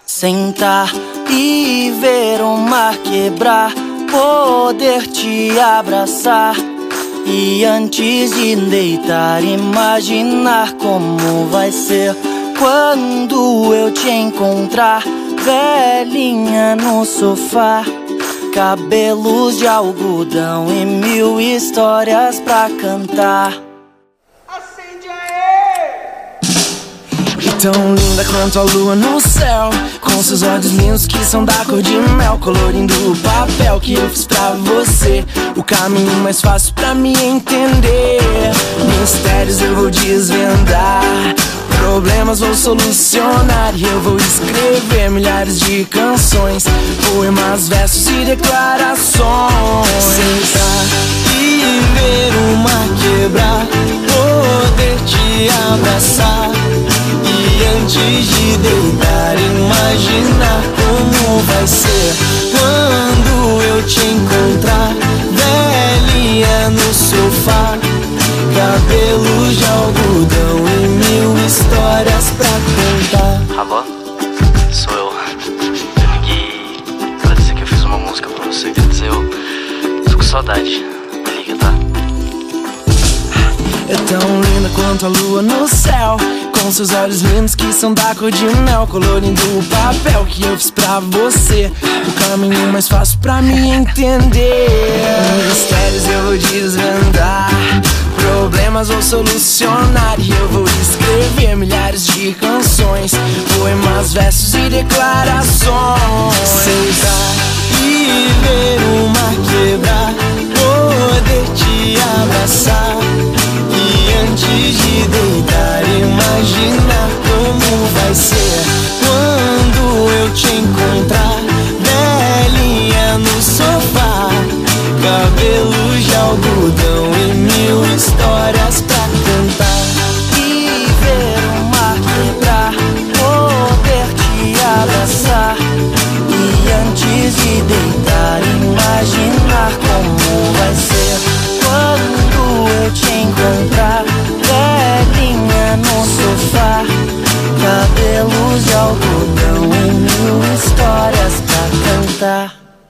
Sentar e ver o mar quebrar, poder te abraçar. E antes de deitar, imaginar como vai ser quando eu te encontrar, velhinha no sofá, cabelos de algodão e 1000 histórias pra cantar. Acende aí! E tão linda quanto a lua no céu, com seus olhos lindos que são da cor de mel, colorindo o papel que eu fiz pra você, o caminho mais fácil pra me entender. Mistérios eu vou desvendar, problemas vou solucionar, e eu vou escrever milhares de canções, poemas, versos e declarações. Sentar e ver o mar quebrar, poder te abraçar. E antes de deitar, imaginar como vai ser quando eu te encontrar, velhinha no sofá, cabelos de algodão e 1000 histórias pra contar. Alô? Sou eu. Eu liguei pra dizer que eu fiz uma música pra você. Quer dizer, eu tô com saudade. Me liga, tá? É tão linda quanto a lua no céu, com seus olhos lindos que são da cor de mel, colorindo o papel que eu fiz pra você, o caminho mais fácil pra me entender. Mistérios eu vou desvendar, problemas vou solucionar, e eu vou escrever milhares de canções, poemas, versos e declarações. Sentar e ver o mar quebrar, poder te abraçar.